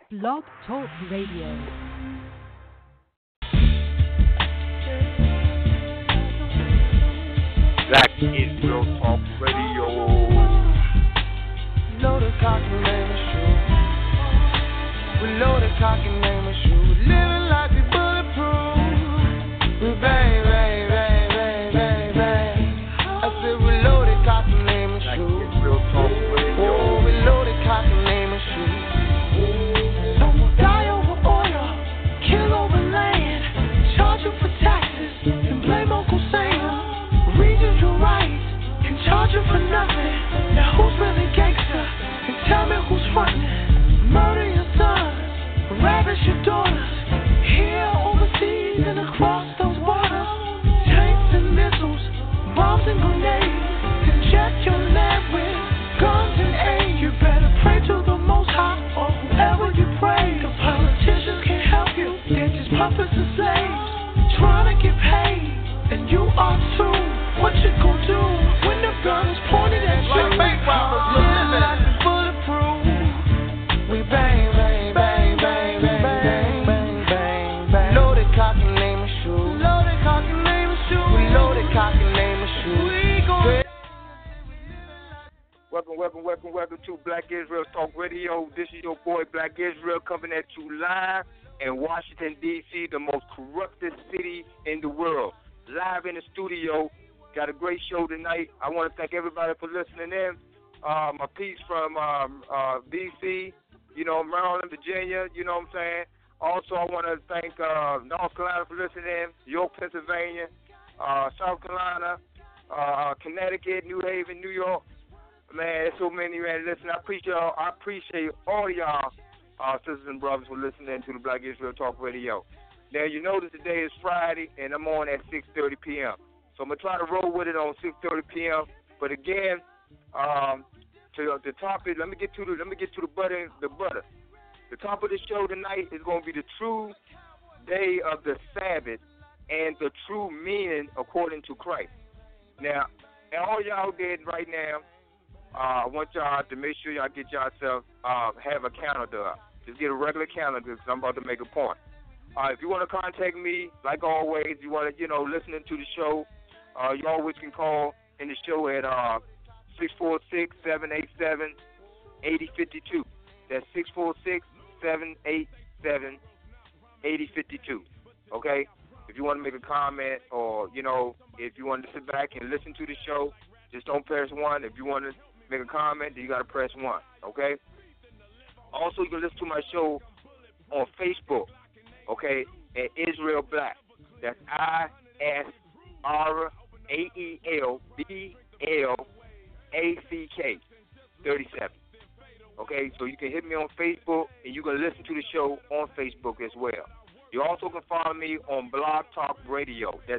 Blog Talk Radio. Black Israel Talk Radio. Know the cocky name is true. We know the cocky name is true. Living like we bulletproof. We bang, bang, bang, bang, bang, bang. I said we know the cocky name is Black true. Israel Talk Radio. Oh, we know the cocky name is true. Some will die over oil, kill over land, charge you for taxes, and blame Uncle Sam. Read you your rights, and charge you for nothing. Now who's really gangster? And tell me who's frontin'. Murder your sons, ravish your daughters. Here, overseas, and across those borders. Tanks and missiles, bombs and grenades. Inject your land with guns and aid. You better pray to the Most High or whoever you pray. The politicians can't help you, they're just puppets and slaves. Trying to get paid, and you are too. What you gon' do when the gun is pointed at you? Like bank robbers, living like we bulletproof. We bang, bang, bang, bang, bang, bang, bang, bang, bang. Know the cocky name is true. Know the cocky name is true. We know the cocky name is true. We gon' Welcome to Black Israel Talk Radio. This is your boy Black Israel coming at you live in Washington, D.C., the most corrupted city in the world. Live in the studio. Got a great show tonight. I want to thank everybody for listening in. A piece from D.C., Maryland, Virginia, you know what I'm saying? Also, I want to thank North Carolina for listening in, York, Pennsylvania, South Carolina, Connecticut, New Haven, New York. Man, there's so many, man. Listen, I appreciate all y'all, sisters and brothers, for listening to the Black Israel Talk Radio. Now, you know that today is Friday, and I'm on at 6:30 p.m. So I'm going to try to roll with it on 6:30 p.m. But again, to the topic, let me get to the butter. The top of the show tonight is going to be the true day of the Sabbath and the true meaning according to Christ. Now, all y'all did right now, I want y'all to make sure y'all get yourself have a calendar up. Just get a regular calendar because I'm about to make a point. If you want to contact me, like always, you want to, listening to the show, you always can call in the show at 646-787-8052. That's 646-787-8052. Okay? If you want to make a comment or, if you want to sit back and listen to the show, just don't press 1. If you want to make a comment, then you got to press 1. Okay? Also, you can listen to my show on Facebook. Okay, at Israel Black. That's ISRAELBLACK 37. Okay, so you can hit me on Facebook and you can listen to the show on Facebook as well. You also can follow me on Blog Talk Radio. That's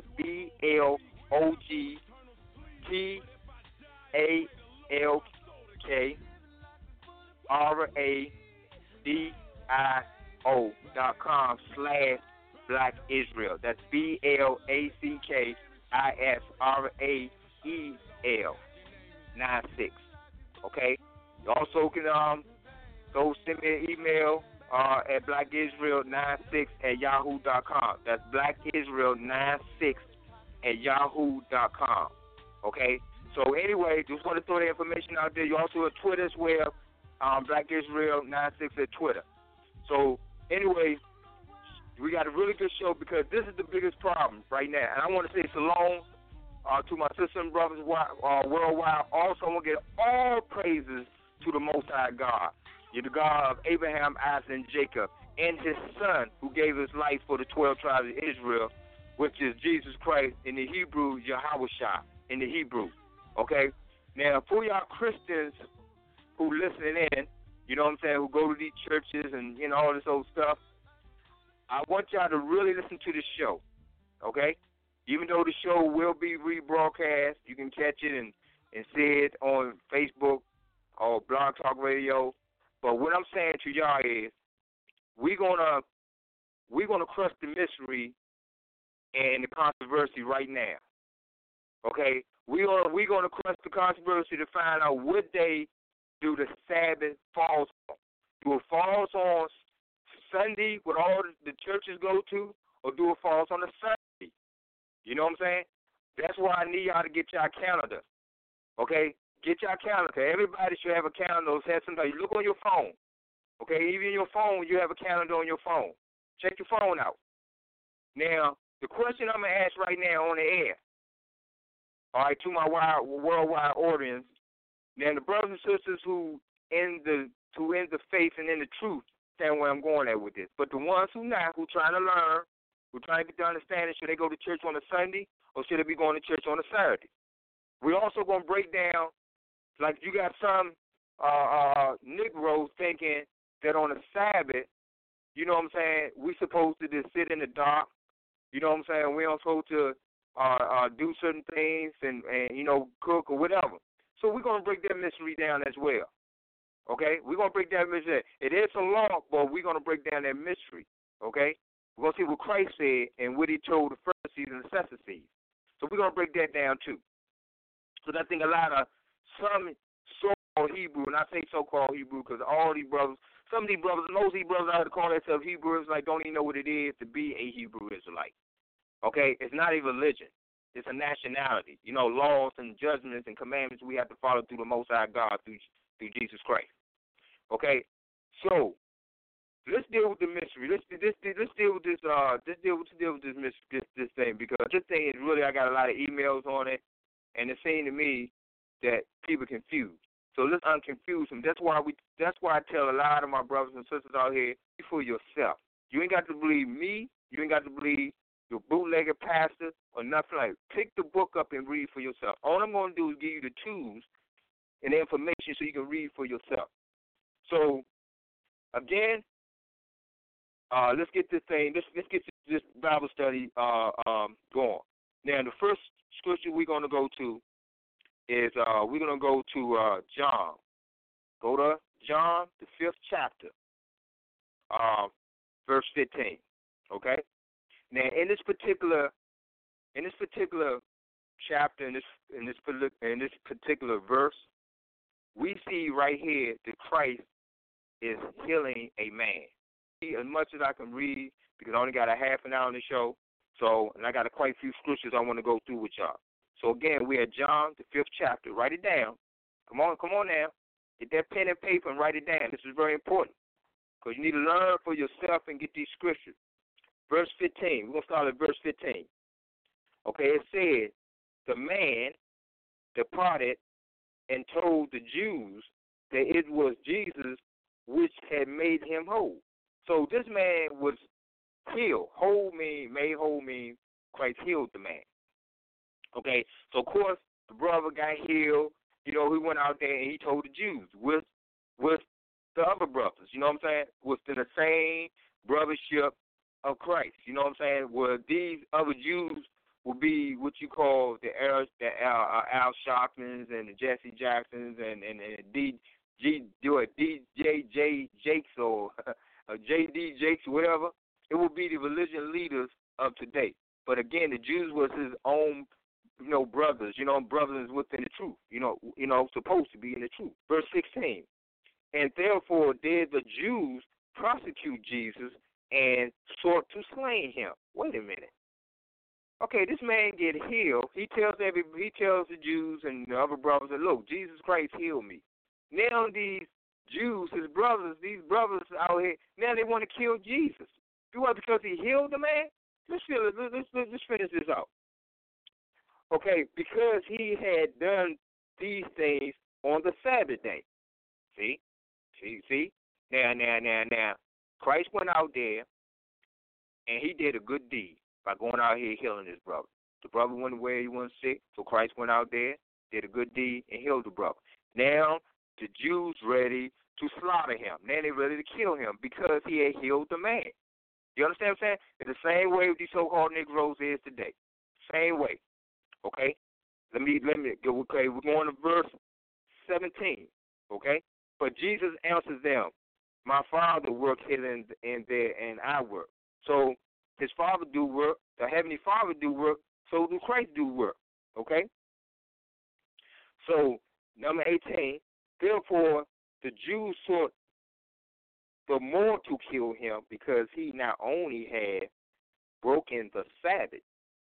BLOGTALKRADIO.com/Black Israel. That's BLACKISRAEL 96. You also can go send me an email at blackisrael96@yahoo.com. That's blackisrael96@yahoo.com. Okay? So anyway, just want to throw that information out there. You also have Twitter as well, Black Israel 96 at Twitter. So anyway, we got a really good show because this is the biggest problem right now. And I want to say shalom to my sisters and brothers worldwide. Also, I want to give all praises to the Most High God. You're the God of Abraham, Isaac, and Jacob, and his son who gave his life for the 12 tribes of Israel, which is Jesus Christ, in the Hebrew, Yahushua, in the Hebrew. Okay? Now, for y'all Christians who listening in, you know what I'm saying, who go to these churches and, all this old stuff, I want y'all to really listen to the show, okay? Even though the show will be rebroadcast, you can catch it and see it on Facebook or Blog Talk Radio. But what I'm saying to y'all is we're gonna crush the mystery and the controversy right now. Okay? We're gonna crush the controversy to find out what day do the Sabbath falls on. Do it falls on Sunday, what all the churches go to, or do it falls on a Sunday? You know what I'm saying? That's why I need y'all to get y'all calendar. Okay? Get y'all calendar. Everybody should have a calendar. Have somebody look on your phone. Okay? Even your phone, you have a calendar on your phone. Check your phone out. Now, the question I'm going to ask right now on the air, all right, to my worldwide audience, now the brothers and sisters who in the faith and in the truth, understand where I'm going at with this. But the ones who not, who trying to learn, who trying to get the understanding, should they go to church on a Sunday or should they be going to church on a Saturday? We're also going to break down, like you got some Negroes thinking that on a Sabbath, you know what I'm saying, we supposed to just sit in the dark. You know what I'm saying? We don't supposed to do certain things and, you know, cook or whatever. So we're going to break that mystery down as well. Okay? We're going to break that mystery. It is a law, but we're going to break down that mystery. Okay? We're going to see what Christ said and what he told the Pharisees and the Sadducees. So we're going to break that down too. Because I think a lot of some so-called Hebrew, and I say so-called Hebrew because all these brothers, some of these brothers, most of these brothers out here call themselves Hebrews, like don't even know what it is to be a Hebrew Israelite. Okay? It's not a religion. It's a nationality. You know, laws and judgments and commandments we have to follow through the Most High God, through Jesus Christ. Okay? So, let's deal with the mystery. Let's deal with this. Let's deal with this thing, because this thing is really, I got a lot of emails on it, and it seems to me that people are confused. So let's unconfuse them. That's why I tell a lot of my brothers and sisters out here, be for yourself. You ain't got to believe me. You ain't got to believe your bootlegger pastor or nothing like that. Pick the book up and read for yourself. All I'm going to do is give you the tools and the information so you can read for yourself. So, again, let's get this thing, let's get this Bible study going. Now, the first scripture we're going to go to is we're going to go to John. Go to John, the 5th chapter, verse 15. Okay? Now, in this particular chapter, in this particular verse, we see right here that Christ is healing a man. As much as I can read, because I only got a half an hour on the show, and I got quite a few scriptures I want to go through with y'all. So again, we're at John, the 5th chapter. Write it down. Come on now. Get that pen and paper and write it down. This is very important, because you need to learn for yourself and get these scriptures. Verse 15. We're going to start at verse 15. Okay, it said, the man departed and told the Jews that it was Jesus which had made him whole. So this man was healed. Made whole means Christ healed the man. Okay, so of course the brother got healed. You know, he went out there and he told the Jews with the other brothers. You know what I'm saying? Within the same brothership of Christ. You know what I'm saying? Where these other Jews will be what you call the Al Sharptons and the Jesse Jacksons and DJ Jakes or JD Jakes, whatever. It will be the religion leaders of today. But again, the Jews was his own, you know, brothers. You know, brothers within the truth. You know, supposed to be in the truth. Verse 16. And therefore did the Jews prosecute Jesus and sought to slay him. Wait a minute. Okay, this man get healed. He tells the Jews and the other brothers that, look, Jesus Christ healed me. Now these Jews, these brothers out here, now they want to kill Jesus. Why? Because he healed the man? Let's finish this out. Okay, because he had done these things on the Sabbath day. See? Now. Christ went out there, and he did a good deed by going out here healing his brother. The brother went where he wasn't sick, so Christ went out there, did a good deed, and healed the brother. Now, the Jews ready to slaughter him. Now they ready to kill him because he had healed the man. You understand what I'm saying? It's the same way with these so-called Negroes is today. Same way. Okay? Let me go. Okay, we're going to verse 17. Okay? But Jesus answers them, my Father works here and there, and I work. So his Father do work, the Heavenly Father do work, so do Christ do work. Okay? So, number 18, therefore the Jews sought the more to kill him because he not only had broken the Sabbath,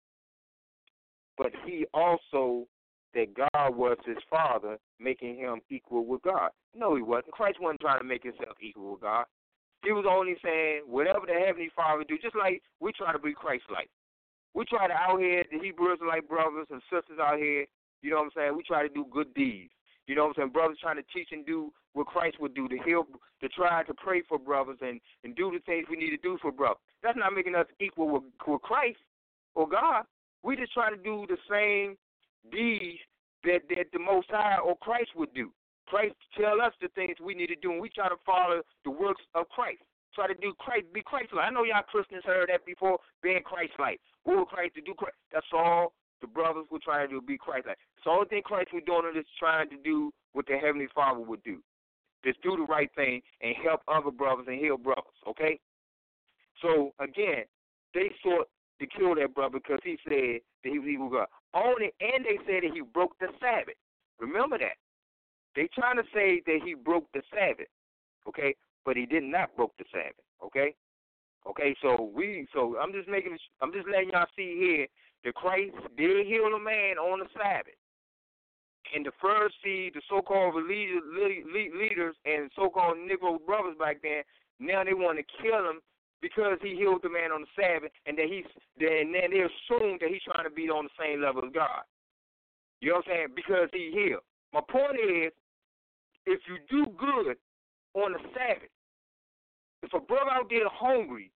but he also that God was his father, making him equal with God. No, he wasn't. Christ wasn't trying to make himself equal with God. He was only saying whatever the Heavenly Father do, just like we try to be Christ-like. We try to out here, the Hebrew Israelite brothers and sisters out here, you know what I'm saying, we try to do good deeds. You know what I'm saying? Brothers trying to teach and do what Christ would do, to heal, to try to pray for brothers and do the things we need to do for brothers. That's not making us equal with Christ or God. We just try to do the same deeds that the Most High or Christ would do. Christ tell us the things we need to do, and we try to follow the works of Christ. Try to do Christ, be Christ-like. I know y'all Christians heard that before, being Christ-like. Who will Christ to do Christ? That's all the brothers were trying to do, be Christ-like. So the only thing Christ was doing is trying to do what the Heavenly Father would do. Just do the right thing and help other brothers and heal brothers, okay? So, again, they sought to kill that brother because he said that he was evil God. And they said that he broke the Sabbath. Remember that. They trying to say that he broke the Sabbath, okay? But he did not broke the Sabbath, okay? Okay, so I'm just letting y'all see here that Christ did heal a man on the Sabbath. And the Pharisees, the so-called religious leaders and so-called Negro brothers back then, now they want to kill him because he healed the man on the Sabbath, and then they assume that he's trying to be on the same level as God. You know what I'm saying? Because he healed. My point is, if you do good on the Sabbath, if a brother out there hungry,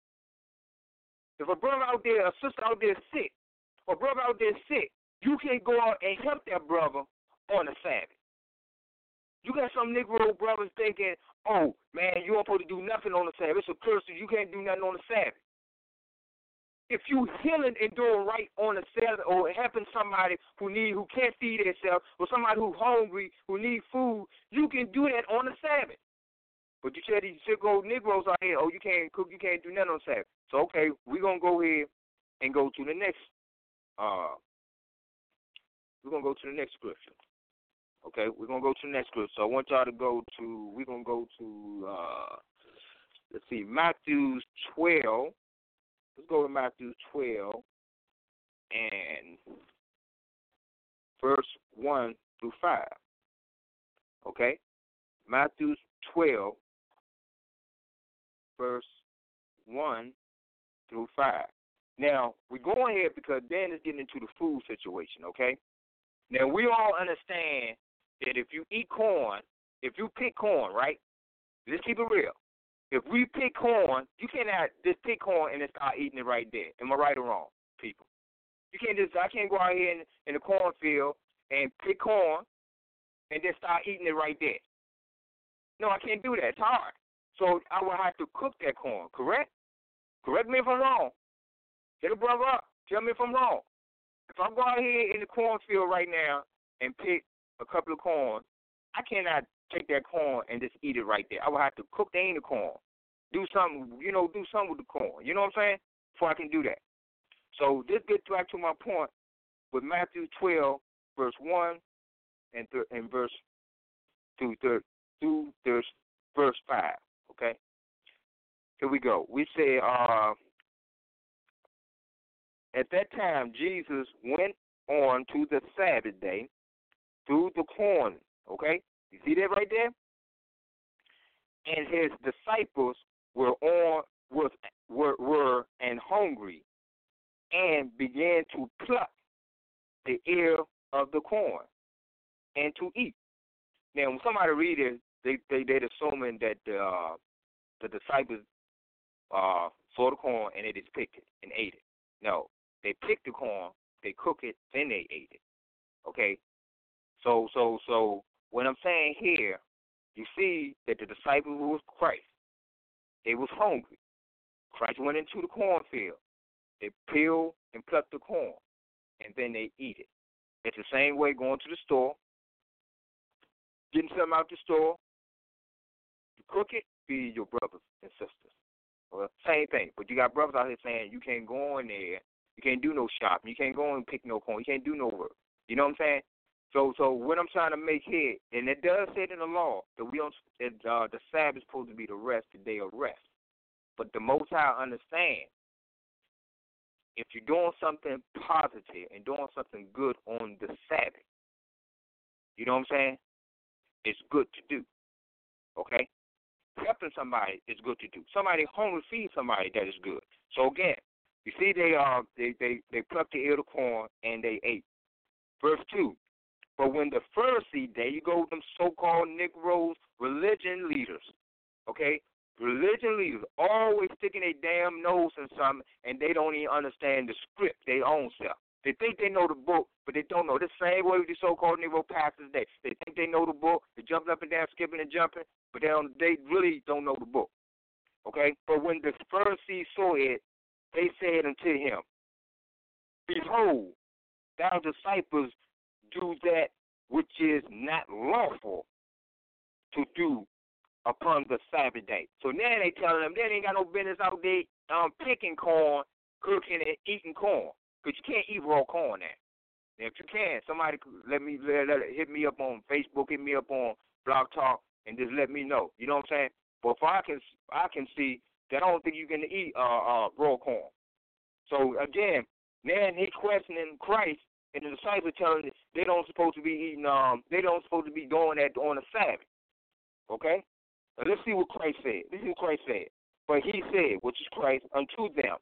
if a brother out there, a sister out there sick, or a brother out there sick, you can go out and help that brother on the Sabbath. You got some Negro brothers thinking, oh, man, you aren't supposed to do nothing on the Sabbath. It's a curse, you can't do nothing on the Sabbath. If you healing and doing right on the Sabbath or helping somebody who can't feed themselves, or somebody who's hungry, who need food, you can do that on the Sabbath. But you tell these sick old Negroes out here, oh, you can't cook, you can't do nothing on Sabbath. So, okay, we're going to go ahead and go to the next, scripture. Okay, we're going to go to the next scripture. So I want y'all to we're going to go to, let's see, Matthew 12. Let's go to Matthew 12 and verse 1 through 5. Okay? Matthew 12, verse 1 through 5. Now, we're going here because Dan is getting into the food situation, okay? Now, we all understand that if you eat corn, if you pick corn, right? Let's keep it real. If we pick corn, you cannot just pick corn and then start eating it right there. Am I right or wrong, people? I can't go out here in the cornfield and pick corn and then start eating it right there. No, I can't do that. It's hard. So I will have to cook that corn, correct? Correct me if I'm wrong. Hit a brother up. Tell me if I'm wrong. If I go out here in the cornfield right now and pick a couple of corn, I cannot take that corn and just eat it right there. I will have to cook the corn. Do something with the corn. You know what I'm saying? Before I can do that. So this gets back to my point with Matthew 12, verse 1 and verse 2, verse 5. Okay? Here we go. We say, at that time, Jesus went on to the Sabbath day through the corn. Okay? You see that right there? And his disciples were hungry and began to pluck the ear of the corn and to eat. Now, when somebody read it, they're assuming that the disciples saw the corn and they just picked it and ate it. No, they picked the corn, they cook it, then they ate it. Okay? So what I'm saying here, you see that the disciples was Christ. They was hungry. Christ went into the cornfield. They peeled and plucked the corn, and then they eat it. It's the same way going to the store, getting something out the store, you cook it, feed your brothers and sisters. Well, same thing. But you got brothers out here saying you can't go in there, you can't do no shopping, you can't go and pick no corn, you can't do no work. You know what I'm saying? So what I'm trying to make here, and it does say it in the law that the Sabbath is supposed to be the rest, the day of rest. But the Most High understand if you're doing something positive and doing something good on the Sabbath, you know what I'm saying? It's good to do. Okay? Helping somebody is good to do. Somebody hungry, feed somebody, that is good. So again, you see they plucked the ear of the corn and they ate. Verse 2. But when the Pharisee, there you go, them so-called Negroes, religion leaders, okay? Religion leaders always sticking their damn nose in something, and they don't even understand the script, their own self. They think they know the book, but they don't know. The same way with the so-called Negro pastors, they think they know the book. They jumping up and down, skipping and jumping, but they really don't know the book, okay? But when the Pharisees saw it, they said unto him, Behold, thou disciples do that which is not lawful to do upon the Sabbath day. So now they telling them they ain't got no business out there picking corn, cooking and eating corn, because you can't eat raw corn now. Now, if you can, somebody hit me up on Facebook, hit me up on Blog Talk, and just let me know. You know what I'm saying? But if I can see that I don't think you can eat raw corn. So again, now he questioning Christ. And the disciples telling them they don't supposed to be eating. They don't supposed to be doing that on the Sabbath. Okay. Now let's see what Christ said. This is what Christ said. But he said, which is Christ, unto them,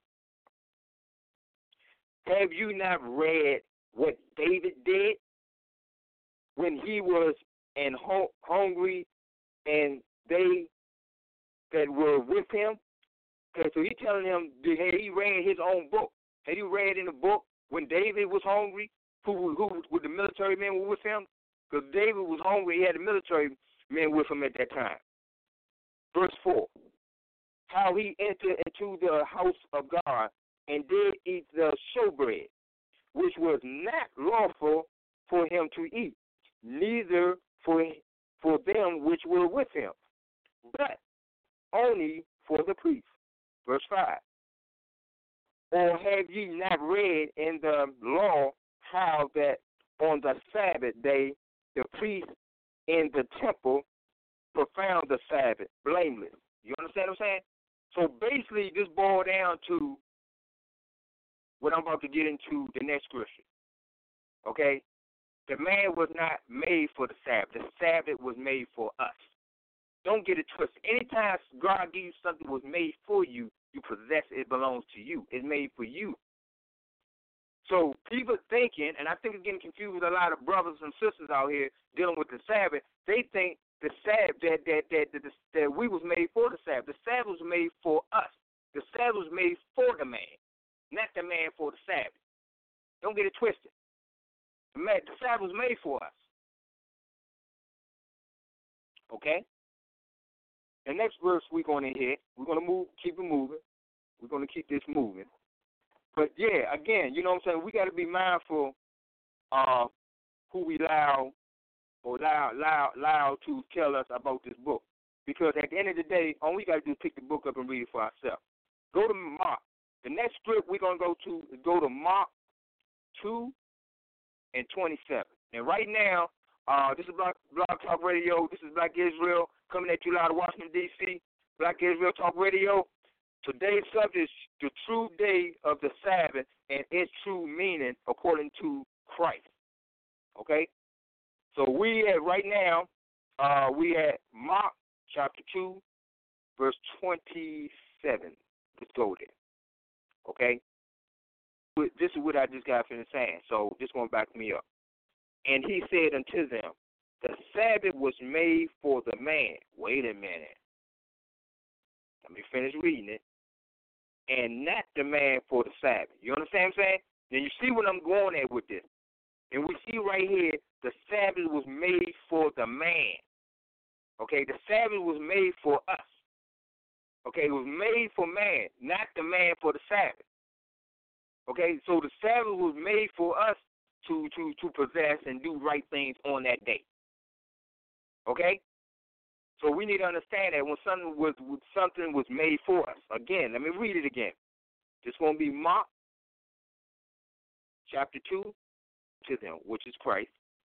have you not read what David did when he was hungry, and they that were with him? Okay, so he's telling them, had he read his own book? Had he read in the book when David was hungry? Who with the military men were with him? Because David was hungry, he had the military men with him at that time. Verse 4, how he entered into the house of God and did eat the showbread, which was not lawful for him to eat, neither for them which were with him, but only for the priests. Verse 5, or have ye not read in the law how that on the Sabbath day the priests in the temple profound the Sabbath blameless? You understand what I'm saying? So basically, this boils down to what I'm about to get into the next scripture. Okay? The man was not made for the Sabbath. The Sabbath was made for us. Don't get it twisted. Anytime God gives you something that was made for you, you possess it, belongs to you. It's made for you. So people thinking, and I think it's getting confused with a lot of brothers and sisters out here dealing with the Sabbath, they think the Sabbath that we was made for the Sabbath. The Sabbath was made for us. The Sabbath was made for the man, not the man for the Sabbath. Don't get it twisted. The Sabbath was made for us. Okay? The next verse we're going to hit, we're going to keep it moving. We're going to keep this moving. But, yeah, again, you know what I'm saying, we got to be mindful of who we allow to tell us about this book. Because at the end of the day, all we got to do is pick the book up and read it for ourselves. Go to Mark. The next script we're going to go to Mark 2 and 27. And right now, this is Blog Talk Radio. This is Black Israel coming at you live out of Washington, D.C. Black Israel Talk Radio. Today's subject is the true day of the Sabbath and its true meaning according to Christ. Okay? So right now, we at Mark chapter 2, verse 27. Let's go there. Okay? This is what I just got finished saying, so just going to back me up. And he said unto them, the Sabbath was made for the man. Wait a minute. Let me finish reading it. And not the man for the Sabbath. You understand what I'm saying? Then you see what I'm going at with this. And we see right here, the Sabbath was made for the man. Okay, the Sabbath was made for us. Okay, it was made for man, not the man for the Sabbath. Okay, so the Sabbath was made for us to possess and do right things on that day. Okay? So we need to understand that when something was made for us. Again, let me read it again. This going to be Mark chapter 2 to them, which is Christ.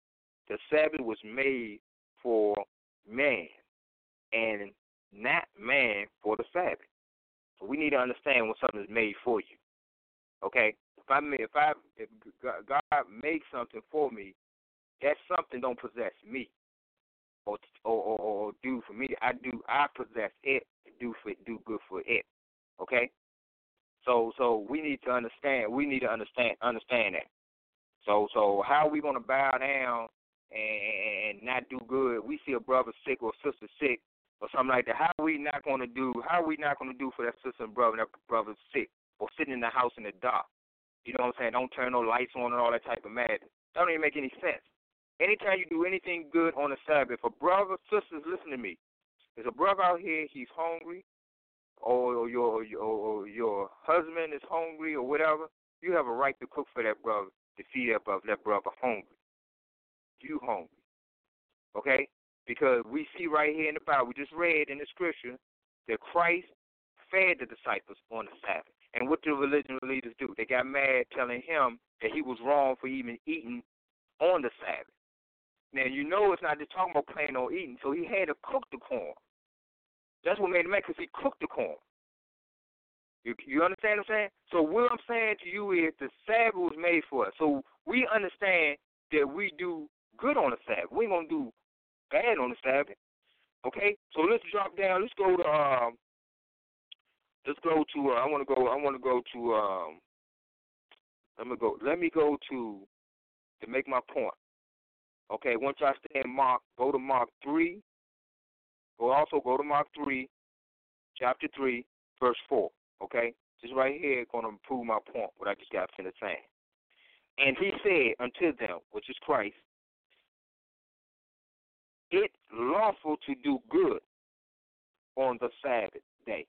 the Sabbath was made for man and not man for the Sabbath. So we need to understand when something is made for you. Okay? If God makes something for me, that something don't possess me or do for me. I possess it to do good for it. Okay? So we need to understand. We need to understand that. So how are we gonna bow down and not do good? We see a brother sick or a sister sick or something like that. How are we not gonna do for that sister and brother brother's sick or sitting in the house in the dark? You know what I'm saying? Don't turn no lights on and all that type of madness. That don't even make any sense. Anytime you do anything good on the Sabbath, if a brother, sisters, listen to me. There's a brother out here, he's hungry, or your husband is hungry or whatever, you have a right to cook for that brother, to feed that brother hungry. You hungry. Okay? Because we see right here in the Bible, we just read in the scripture, that Christ fed the disciples on the Sabbath. And what do religious leaders do? They got mad telling him that he was wrong for even eating on the Sabbath. Now, you know it's not just talking about plain old eating, so he had to cook the corn. That's what made him mad, because he cooked the corn. You understand what I'm saying? So what I'm saying to you is the Sabbath was made for us. So we understand that we do good on the Sabbath. We ain't going to do bad on the Sabbath. Okay? So let's drop down. Let's go to I want to go to make my point. Okay, once I stay in Mark, go to Mark 3. Also go to Mark 3, chapter 3, verse 4. Okay? This right here is going to prove my point, what I just got finished saying. And he said unto them, which is Christ, it's lawful to do good on the Sabbath day,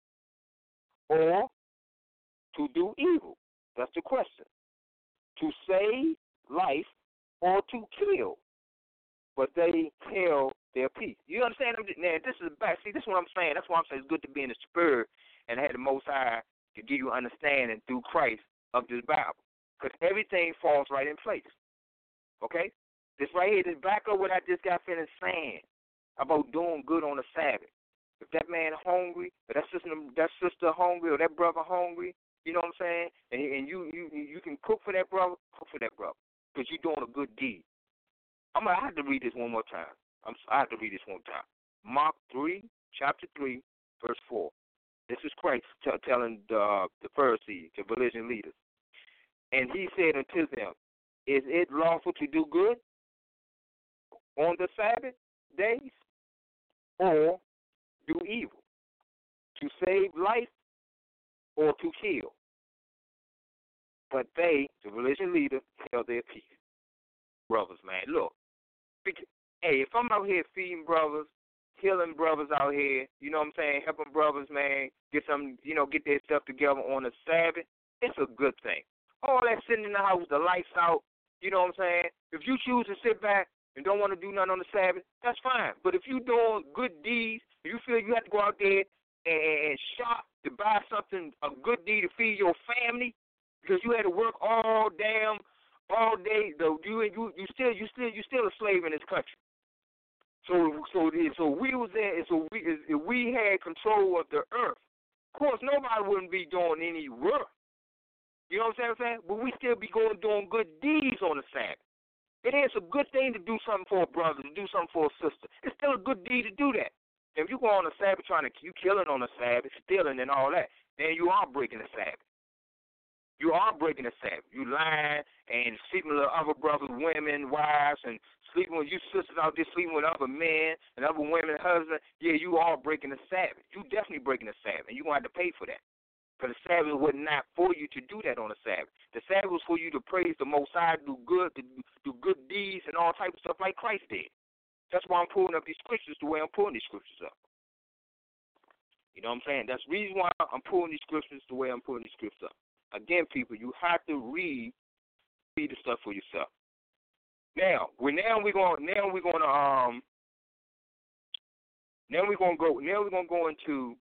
or to do evil. That's the question. To save life or to kill. But they held their peace. You understand? Now, this is back. See, this is what I'm saying. That's why I'm saying it's good to be in the spirit and have the Most High to give you understanding through Christ of this Bible. Because everything falls right in place. Okay? This right here, this back up what I just got finished saying about doing good on the Sabbath. If that man hungry, or that sister hungry, or that brother hungry, you know what I'm saying? And you can cook for that brother, because you're doing a good deed. I have to read this one more time. I have to read this one more time. Mark 3, chapter 3, verse 4. This is Christ telling the Pharisees, the religion leaders. And he said unto them, is it lawful to do good on the Sabbath days, or do evil, to save life or to kill? But they, the religion leader, held their peace. Brothers, man, look. Hey, if I'm out here feeding brothers, healing brothers out here, you know what I'm saying, helping brothers, man, get their stuff together on the Sabbath, it's a good thing. All that sitting in the house, the lights out, you know what I'm saying? If you choose to sit back and don't want to do nothing on the Sabbath, that's fine. But if you're doing good deeds, if you feel you have to go out there and shop to buy something, a good deed to feed your family, because you had to work all day, though you still a slave in this country. So we was there. So if we had control of the earth, of course nobody wouldn't be doing any work. You know what I'm saying? But we still be doing good deeds on the Sabbath. It is a good thing to do something for a brother, to do something for a sister. It's still a good deed to do that. If you go on the Sabbath you killing on the Sabbath, stealing and all that, then you are breaking the Sabbath. You are breaking the Sabbath. You lying and sleeping with other brothers, women, wives, and sleeping with you sisters out there, sleeping with other men and other women, husbands. Yeah, you are breaking the Sabbath. You definitely breaking the Sabbath, and you're going to have to pay for that. Because the Sabbath was not for you to do that on the Sabbath. The Sabbath was for you to praise the Most High, do good deeds, and all types of stuff like Christ did. That's why I'm pulling up these scriptures the way I'm pulling these scriptures up. You know what I'm saying? That's the reason why I'm pulling these scriptures the way I'm pulling these scriptures up. Again, people, you have to read the stuff for yourself. Now we're going to go into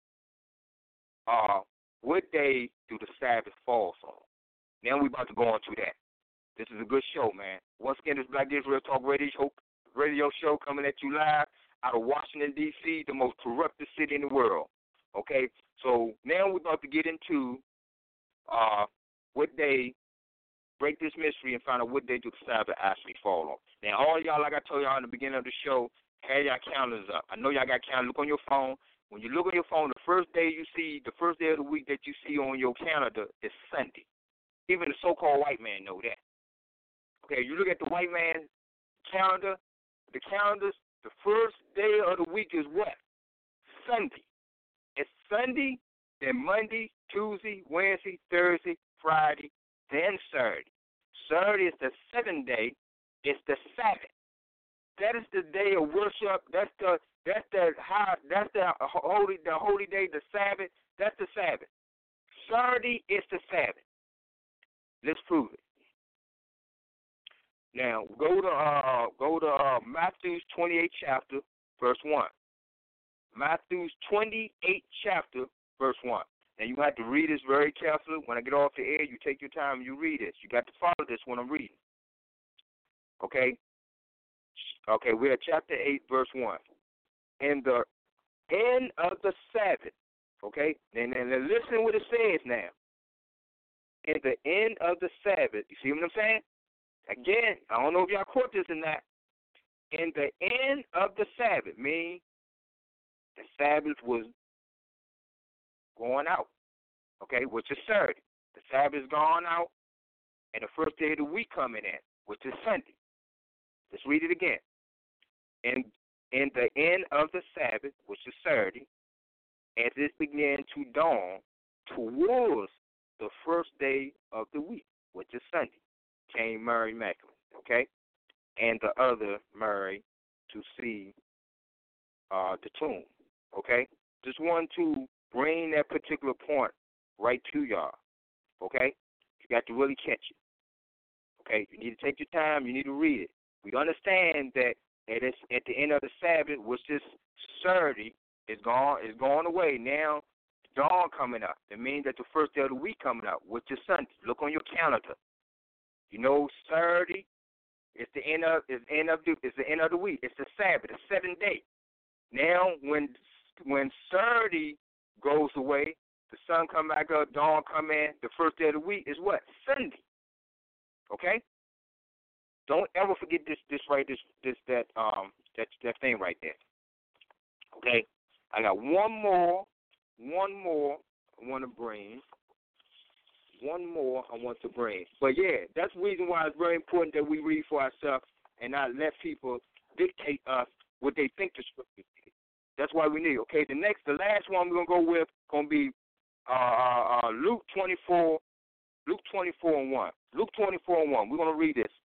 what day do the Sabbath falls on. Now we're about to go into that. This is a good show, man. Once again, this Black Israel Talk radio show coming at you live out of Washington, D.C., the most corrupted city in the world. Okay? So now we're about to get into what day, break this mystery and find out what day do the Sabbath actually fall on. Now, all y'all, like I told y'all in the beginning of the show, have y'all calendars up. I know y'all got calendars. Look on your phone. When you look on your phone, the first day of the week that you see on your calendar is Sunday. Even the so-called white man know that. Okay, you look at the white man's calendar, the calendars, the first day of the week is what? Sunday. It's Sunday, then Monday, Tuesday, Wednesday, Thursday, Friday, then Saturday. Saturday is the seventh day. It's the Sabbath. That is the day of worship. That's the holy day, the Sabbath. That's the Sabbath. Saturday is the Sabbath. Let's prove it. Now go to Matthew's 28th chapter, verse 1. Matthew's 28th chapter, verse 1. Now you have to read this very carefully. When I get off the air, you take your time and you read this. You got to follow this when I'm reading. Okay? Okay, we're at chapter 8, verse 1. In the end of the Sabbath, okay? And listen what it says now. In the end of the Sabbath, you see what I'm saying? Again, I don't know if y'all caught this or not. In the end of the Sabbath, meaning the Sabbath was going out, okay, which is Saturday. The Sabbath is gone out, and the first day of the week coming in, which is Sunday. Let's read it again. In the end of the Sabbath, which is Saturday, as it began to dawn towards the first day of the week, which is Sunday, came Mary Magdalene, okay, and the other Mary to see the tomb, okay? Just want to bring that particular point right to y'all, okay? You got to really catch it, okay? You need to take your time. You need to read it. We understand that at the end of the Sabbath, which is Saturday, is going away. Now, dawn coming up. It means that the first day of the week coming up, which is Sunday. Look on your calendar. You know, Saturday is the end of the week. It's the Sabbath, the seventh day. Now, when Saturday goes away, the sun come back up, dawn come in. The first day of the week is what? Sunday. Okay. Don't ever forget that thing right there. Okay. I got one more I want to bring. One more I want to bring. But, yeah, that's the reason why it's very important that we read for ourselves and not let people dictate us what they think the scripture is. That's why we need it. Okay, the last one we're going to go with going to be Luke 24 and 1. Luke 24 and 1. We're going to read this.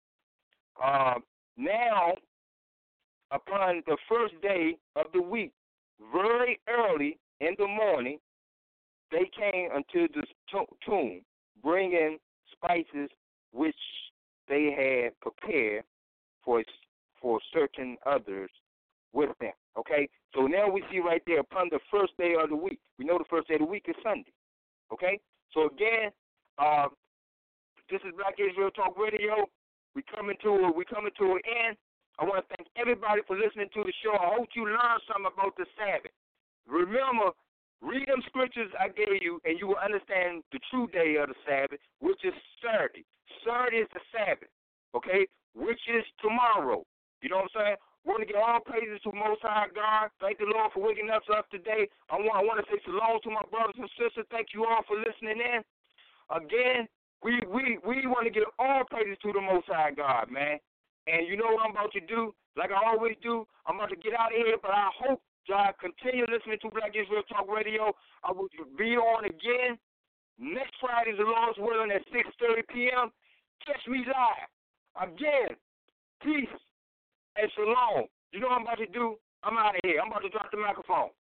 Now, upon the first day of the week, very early in the morning, they came unto the tomb, bringing spices which they had prepared for certain others with them. Okay? So now we see right there, upon the first day of the week. We know the first day of the week is Sunday. Okay? So again, this is Black Israel Talk Radio. We coming to an end. I want to thank everybody for listening to the show. I hope you learned something about the Sabbath. Remember, read them scriptures I gave you, and you will understand the true day of the Sabbath, which is Saturday. Saturday is the Sabbath, okay, which is tomorrow. You know what I'm saying? I want to give all praises to Most High God. Thank the Lord for waking us up today. I want to say shalom to my brothers and sisters. Thank you all for listening in. Again, we want to give all praises to the Most High God, man. And you know what I'm about to do? Like I always do, I'm about to get out of here, but I hope y'all continue listening to Black Israel Talk Radio. I will be on again next Friday, the Lord's willing, at 6:30 p.m. Catch me live. Again, peace and shalom. You know what I'm about to do? I'm out of here. I'm about to drop the microphone.